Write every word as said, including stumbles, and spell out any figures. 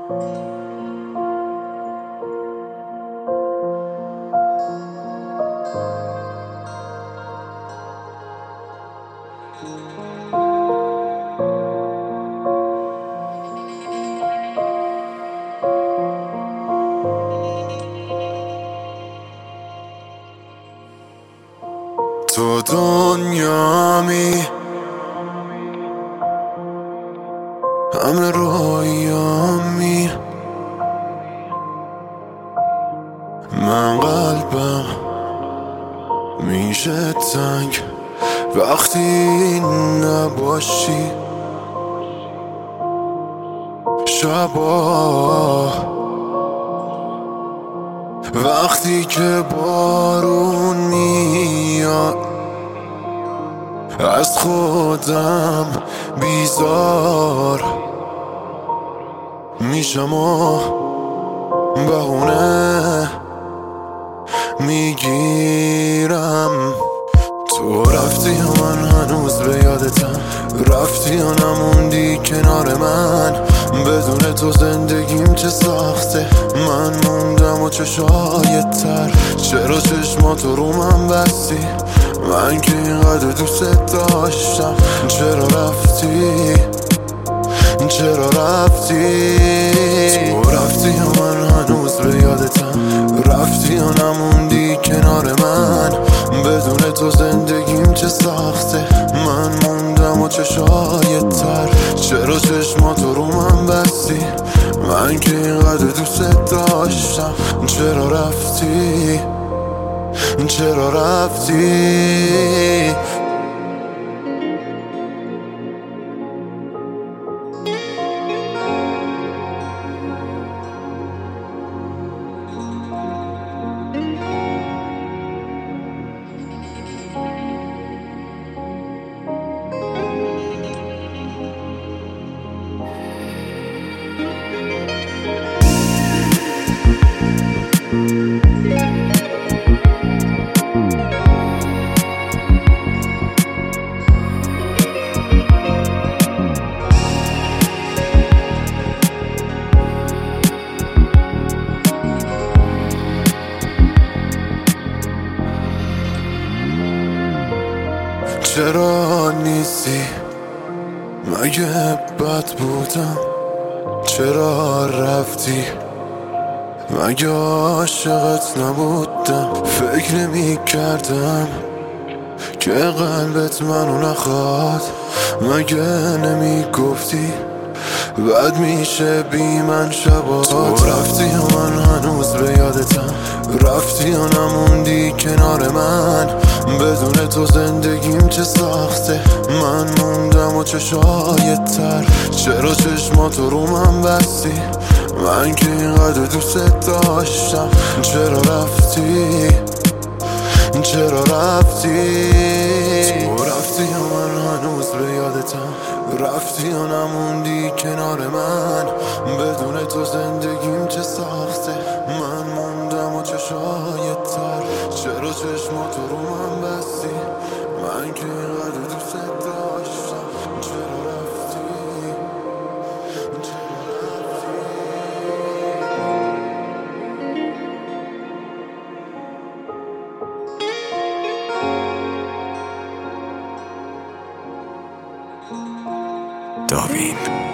تو دنیامی، همه رویامی، من قلبم میشه تنگ وقتی نباشی. شبا وقتی که بارون میاد از خودم بیزار میشم و بهونه میگیرم. تو رفتی و من هنوز به یادتم، رفتی و نموندی کنار من. بدون تو زندگیم چه سخته، من موندم و چه شاید تر. چرا چشماتو رو من بستی، من که اینقدر دوست داشتم. چرا رفتی، چرا رفتی؟ تو رفتی و من هنوز به یادتم، رفتی و نموندی کنار من. بدون تو زندگیم چه سخته، من موندم و چه شاید تر. چرا چشماتو رو من بستی، من که اینقدر دوست داشتم. چرا رفتی، چرا رفتی؟ چرا نیستی؟ مگه بد بودم؟ چرا رفتی؟ مگه عاشقت نبودم؟ فکر نمی کردم که قلبت منو نخواد. مگه نمی گفتی بد میشه بی من شبات؟ تو رفتی و من هنوز به یادتم، رفتی و نموندی کنار من. بدون تو زندگیم چه سخته، من موندم و چه شاید تر. چرا چشماتو رو من بستی، من که اینقدر دوست داشتم. چرا رفتی، چرا رفتی؟ تو رفتی و من هنوز به یادتم، رفتی و نموندی کنار من. بدون تو زندگیم چه سخته، من موندم و چه شاید تر. چرا چشماتو رو من بستی، من که اینقدر دوست داشتم. چرا رفتی، چرا رفتی؟ داوین.